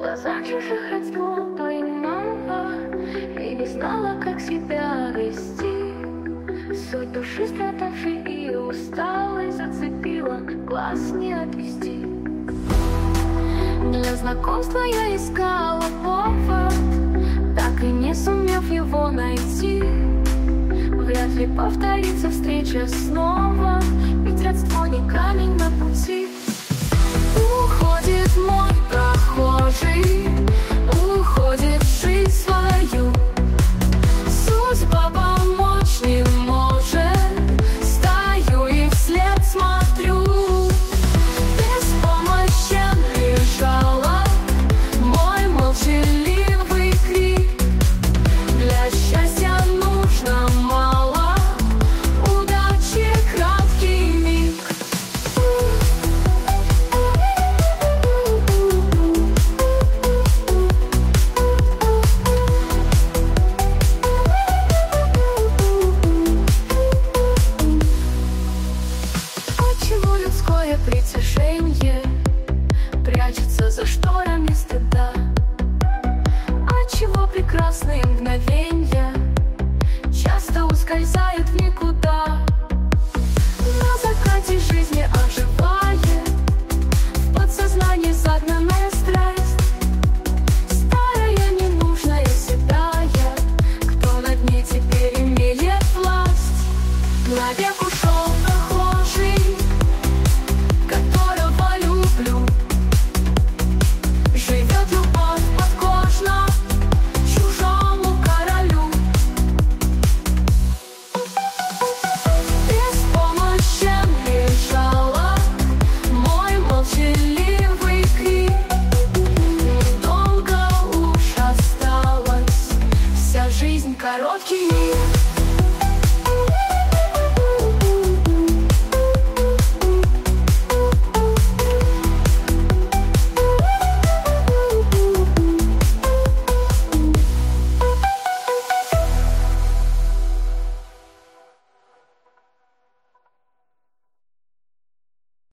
глазах чужих родство и мама, и не знала, как себя вести. Суть души страдавшей и усталой зацепила, глаз не отвести. Для знакомства я искала повод, так и не сумев его найти. Вряд ли повторится встреча снова, ведь родство не камень на пути. Уходит мой прохожий, уходит в жизнь свою. Судьба помочь не может, стою и вслед смотрю. Беспомощен лежала мой молчаливый крик. Для счастья нужно мало, удачи краткий миг. Почему людское притяжение прячется за шторами стыда? Отчего прекрасные мгновенья часто ускользают в никуда? На закате жизни оживает в подсознании загнанная страсть. Старая, ненужная, седая, кто над ней теперь имеет власть? Навек ушел прохожий, которого люблю. Живет любовь подкожно чужому королю. Беспомощен лежала мой молчаливый крик. Недолго уж осталось, вся жизнь короткий миг.